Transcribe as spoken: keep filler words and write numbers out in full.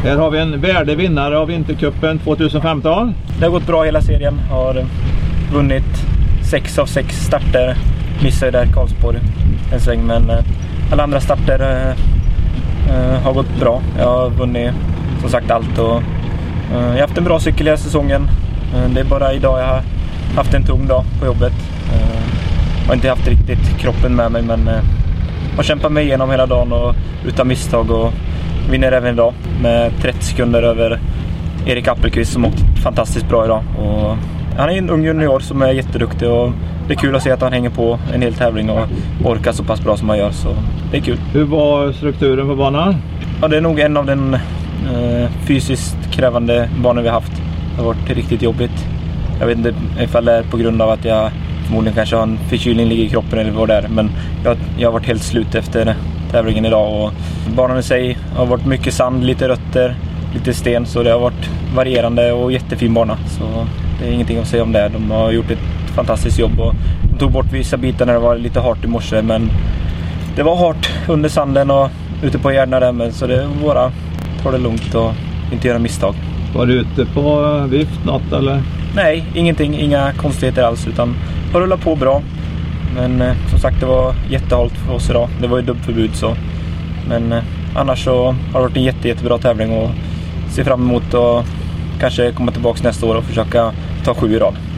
Här har vi en värdig vinnare av Vintercupen tjugohundrafemton. Det har gått bra hela serien. Har vunnit sex av sex starter. Missade där Karlsborg en sväng, men alla andra starter uh, har gått bra. Jag har vunnit som sagt allt och uh, jag har haft en bra cykel hela säsongen. Uh, det är bara idag jag har haft en tung dag på jobbet. Uh, jag har inte haft riktigt kroppen med mig, men uh, har kämpat mig igenom hela dagen och utan misstag och vinner även idag med trettio sekunder över Erik Appelqvist som åkt fantastiskt bra idag. Och han är en ung junior som är jätteduktig och det är kul att se att han hänger på en hel tävling och orkar så pass bra som han gör, så det är kul. Hur var strukturen på banan? Ja, det är nog en av den eh, fysiskt krävande banor vi har haft. Det har varit riktigt jobbigt. Jag vet inte ifall det är på grund av att jag förmodligen kanske har en förkylning ligger i kroppen eller vad det är, men jag, jag har varit helt slut efter tävlingen idag och banan i sig har varit mycket sand, lite rötter, lite sten, så det har varit varierande och jättefin bana, så det är ingenting att säga om det. De har gjort ett fantastiskt jobb och de tog bort vissa bitar när det var lite hårt i morse, men det var hårt under sanden och ute på gärna där, men så det är bara ta det lugnt och inte göra misstag. Var du ute på vift något eller? Nej, ingenting, inga konstigheter alls, utan har rullat på bra. Men eh, som sagt, det var jättehållt för oss idag. Det var ju dubbförbud så. Men eh, annars så har det varit en jätte, jättebra tävling och ser fram emot att kanske komma tillbaka nästa år och försöka ta sju i rad.